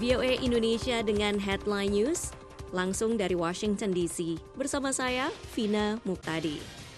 VOA Indonesia dengan Headline News, langsung dari Washington DC. Bersama saya, Vina Muqtadi.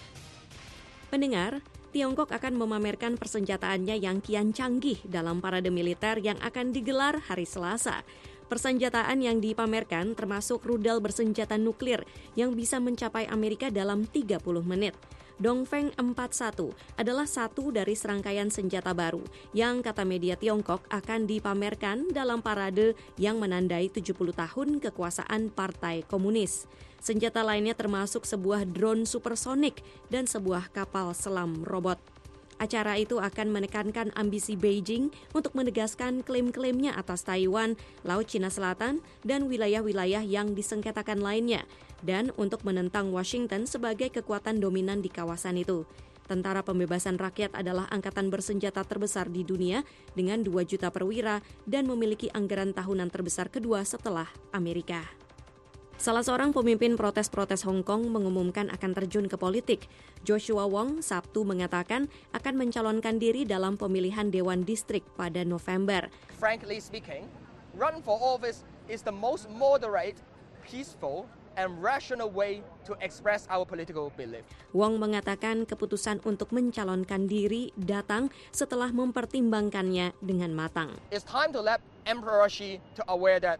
Pendengar, Tiongkok akan memamerkan persenjataannya yang kian canggih dalam parade militer yang akan digelar hari Selasa. Persenjataan yang dipamerkan termasuk rudal bersenjata nuklir yang bisa mencapai Amerika dalam 30 menit. Dongfeng 41 adalah satu dari serangkaian senjata baru yang kata media Tiongkok akan dipamerkan dalam parade yang menandai 70 tahun kekuasaan Partai Komunis. Senjata lainnya termasuk sebuah drone supersonik dan sebuah kapal selam robot. Acara itu akan menekankan ambisi Beijing untuk menegaskan klaim-klaimnya atas Taiwan, Laut Cina Selatan, dan wilayah-wilayah yang disengketakan lainnya, dan untuk menentang Washington sebagai kekuatan dominan di kawasan itu. Tentara Pembebasan Rakyat adalah angkatan bersenjata terbesar di dunia dengan 2 juta perwira dan memiliki anggaran tahunan terbesar kedua setelah Amerika. Salah seorang pemimpin protes-protes Hong Kong mengumumkan akan terjun ke politik. Joshua Wong Sabtu mengatakan akan mencalonkan diri dalam pemilihan Dewan Distrik pada November. Frankly speaking, run for office is the most moderate, peaceful, and rational way to express our political belief. Wong mengatakan keputusan untuk mencalonkan diri datang setelah mempertimbangkannya dengan matang. It's time to let Emperor Xi to aware that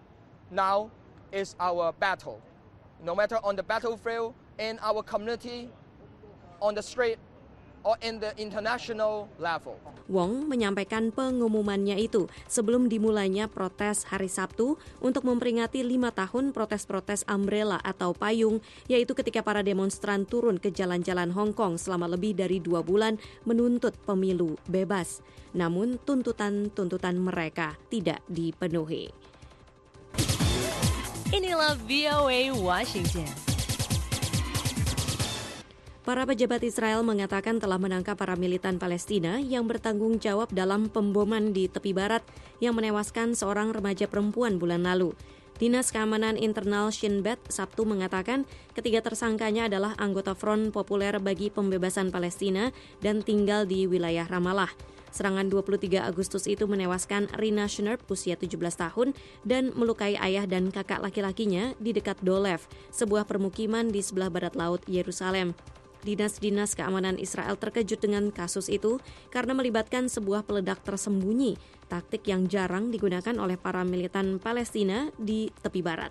now is our battle. No matter on the battlefield, in our community, on the street, or in the international level. Wong menyampaikan pengumumannya itu sebelum dimulainya protes hari Sabtu untuk memperingati 5 tahun protes-protes umbrella atau payung, yaitu ketika para demonstran turun ke jalan-jalan Hong Kong selama lebih dari 2 bulan menuntut pemilu bebas. Namun tuntutan mereka tidak dipenuhi. Inilah VOA Washington. Para pejabat Israel mengatakan telah menangkap para militan Palestina yang bertanggung jawab dalam pemboman di tepi barat yang menewaskan seorang remaja perempuan bulan lalu. Dinas Keamanan Internal Shin Bet Sabtu mengatakan ketiga tersangkanya adalah anggota Front Populer bagi Pembebasan Palestina dan tinggal di wilayah Ramallah. Serangan 23 Agustus itu menewaskan Rina Schnerp usia 17 tahun dan melukai ayah dan kakak laki-lakinya di dekat Dolev, sebuah permukiman di sebelah barat laut Yerusalem. Dinas keamanan Israel terkejut dengan kasus itu karena melibatkan sebuah peledak tersembunyi, taktik yang jarang digunakan oleh para militan Palestina di tepi barat.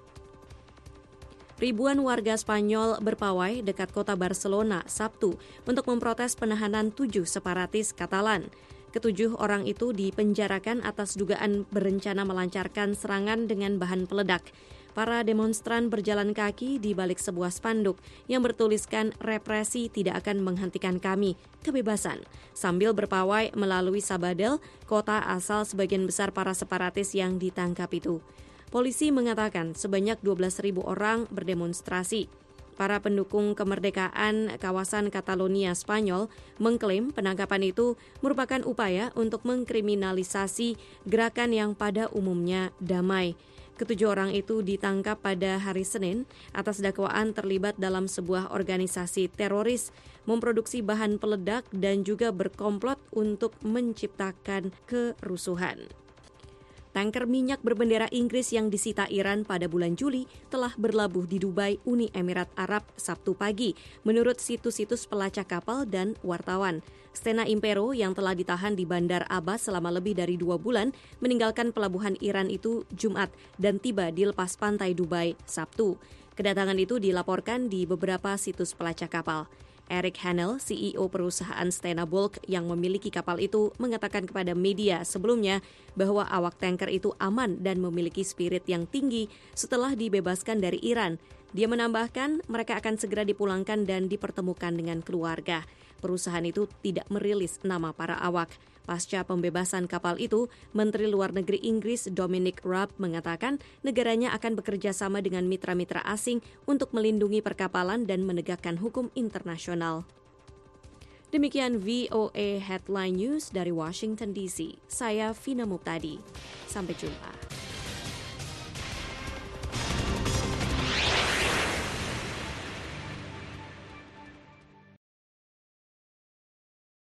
Ribuan warga Spanyol berpawai dekat kota Barcelona Sabtu untuk memprotes penahanan 7 separatis Katalan. Ketujuh orang itu dipenjarakan atas dugaan berencana melancarkan serangan dengan bahan peledak. Para demonstran berjalan kaki di balik sebuah spanduk yang bertuliskan represi tidak akan menghentikan kami, kebebasan, sambil berpawai melalui Sabadell, kota asal sebagian besar para separatis yang ditangkap itu. Polisi mengatakan sebanyak 12.000 orang berdemonstrasi. Para pendukung kemerdekaan kawasan Catalonia Spanyol mengklaim penangkapan itu merupakan upaya untuk mengkriminalisasi gerakan yang pada umumnya damai. Ketujuh orang itu ditangkap pada hari Senin atas dakwaan terlibat dalam sebuah organisasi teroris, memproduksi bahan peledak dan juga berkomplot untuk menciptakan kerusuhan. Tanker minyak berbendera Inggris yang disita Iran pada bulan Juli telah berlabuh di Dubai, Uni Emirat Arab, Sabtu pagi, menurut situs-situs pelacak kapal dan wartawan. Stena Impero yang telah ditahan di Bandar Abbas selama lebih dari 2 bulan meninggalkan pelabuhan Iran itu Jumat dan tiba di lepas pantai Dubai, Sabtu. Kedatangan itu dilaporkan di beberapa situs pelacak kapal. Eric Hanel, CEO perusahaan Stena Bulk yang memiliki kapal itu, mengatakan kepada media sebelumnya bahwa awak tanker itu aman dan memiliki spirit yang tinggi setelah dibebaskan dari Iran. Dia menambahkan mereka akan segera dipulangkan dan dipertemukan dengan keluarga. Perusahaan itu tidak merilis nama para awak. Pasca pembebasan kapal itu, Menteri Luar Negeri Inggris Dominic Raab mengatakan negaranya akan bekerja sama dengan mitra-mitra asing untuk melindungi perkapalan dan menegakkan hukum internasional. Demikian VOA Headline News dari Washington DC. Saya Vina Muqtadi. Sampai jumpa.